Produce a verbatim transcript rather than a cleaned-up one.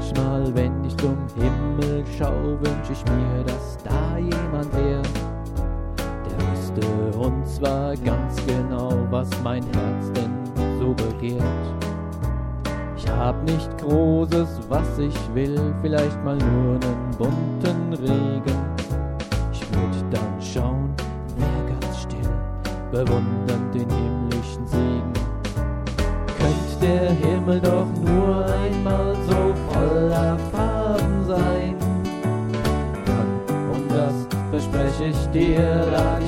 Manchmal, wenn ich zum Himmel schau, wünsch ich mir, dass da jemand wär, der wüsste und zwar ganz genau, was mein Herz denn so begehrt. Ich hab nicht Großes, was ich will, vielleicht mal nur nen bunten Regen. Ich würd dann schauen, wär ganz still, bewundernd den himmlischen Segen. Könnt der Himmel doch nur einmal so voller Farben sein, dann, und das verspreche ich dir, lag